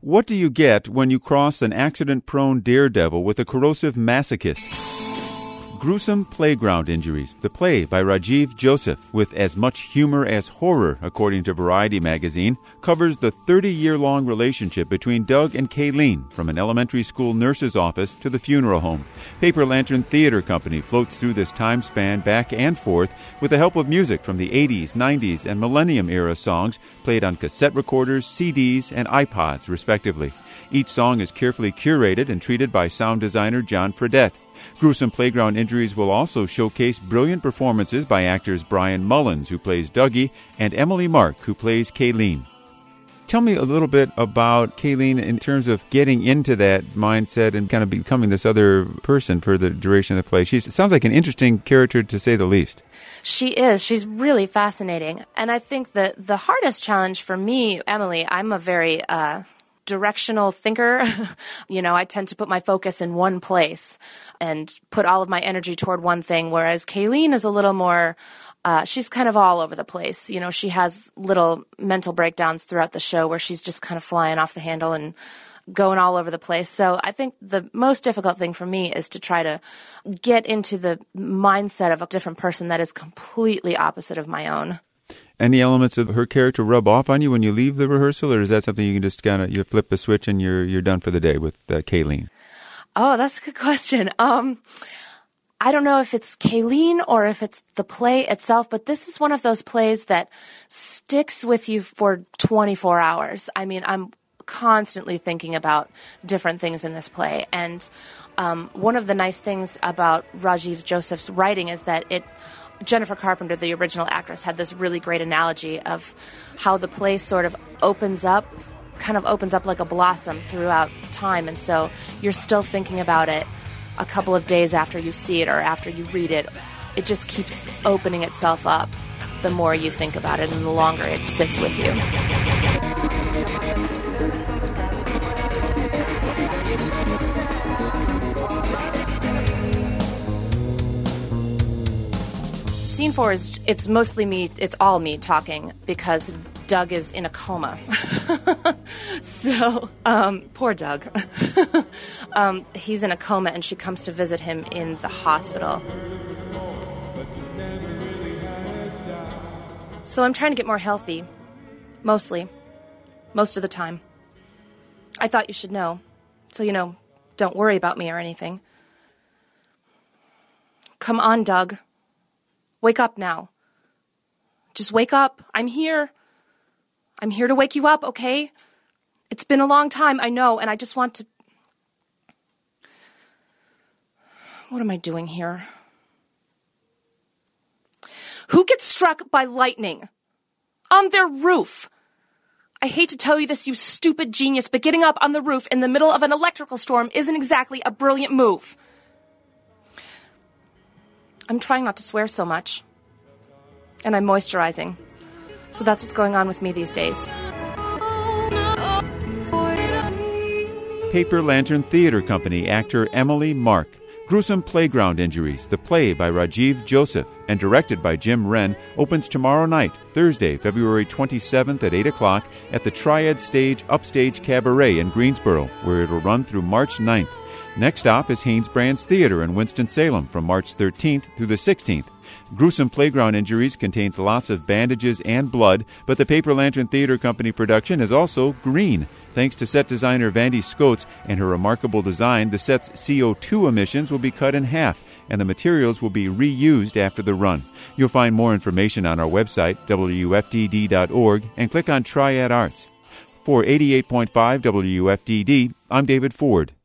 What do you get when you cross an accident-prone daredevil with a corrosive masochist? Gruesome Playground Injuries, the play by Rajiv Joseph, with as much humor as horror, according to Variety magazine, covers the 30-year-long relationship between Doug and Kayleen, from an elementary school nurse's office to the funeral home. Paper Lantern Theater Company floats through this time span back and forth with the help of music from the 80s, 90s, and Millennium-era songs played on cassette recorders, CDs, and iPods, respectively. Each song is carefully curated and treated by sound designer John Fredette. Gruesome Playground Injuries will also showcase brilliant performances by actors Brian Mullins, who plays Dougie, and Emily Mark, who plays Kayleen. Tell me a little bit about Kayleen in terms of getting into that mindset and kind of becoming this other person for the duration of the play. It sounds like an interesting character, to say the least. She is. She's really fascinating. And I think that the hardest challenge for me, Emily, I'm a very directional thinker. I tend to put my focus in one place and put all of my energy toward one thing, whereas Kayleen is a little more, she's kind of all over the place. She has little mental breakdowns throughout the show where she's just kind of flying off the handle and going all over the place. So I think the most difficult thing for me is to try to get into the mindset of a different person that is completely opposite of my own. Any elements of her character rub off on you when you leave the rehearsal, or is that something you can just kind of you flip the switch and you're done for the day with Kayleen? Oh, that's a good question. I don't know if it's Kayleen or if it's the play itself, but this is one of those plays that sticks with you for 24 hours. I mean, I'm constantly thinking about different things in this play, and one of the nice things about Rajiv Joseph's writing is that Jennifer Carpenter, the original actress, had this really great analogy of how the play sort of opens up like a blossom throughout time. And so you're still thinking about it a couple of days after you see it or after you read it. It just keeps opening itself up the more you think about it and the longer it sits with you. Scene 4 it's mostly me, it's all me talking because Doug is in a coma. So, poor Doug. He's in a coma and she comes to visit him in the hospital. So I'm trying to get more healthy. Mostly. Most of the time. I thought you should know. So, don't worry about me or anything. Come on, Doug. Wake up now. Just wake up. I'm here. I'm here to wake you up, okay? It's been a long time, I know, and I just want to... What am I doing here? Who gets struck by lightning? On their roof. I hate to tell you this, you stupid genius, but getting up on the roof in the middle of an electrical storm isn't exactly a brilliant move. I'm trying not to swear so much. And I'm moisturizing. So that's what's going on with me these days. Paper Lantern Theater Company actor Emily Mark. Gruesome Playground Injuries, the play by Rajiv Joseph and directed by Jim Wren, opens tomorrow night, Thursday, February 27th at 8 o'clock at the Triad Stage Upstage Cabaret in Greensboro, where it will run through March 9th. Next stop is Hanesbrands Theater in Winston-Salem from March 13th through the 16th. Gruesome Playground Injuries contains lots of bandages and blood, but the Paper Lantern Theater Company production is also green. Thanks to set designer Vandy Scotes and her remarkable design, the set's CO2 emissions will be cut in half, and the materials will be reused after the run. You'll find more information on our website, WFDD.org, and click on Triad Arts. For 88.5 WFDD, I'm David Ford.